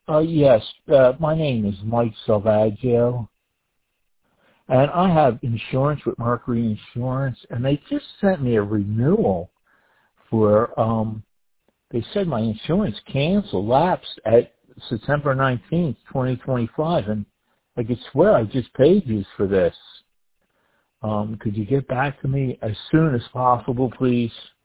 Yes, my name is Mike Salvaggio, and I have insurance with Mercury Insurance, and they just sent me a renewal for, they said my insurance canceled, lapsed at September 19th, 2025, and I could swear I just paid you for this. Could you get back to me as soon as possible, please?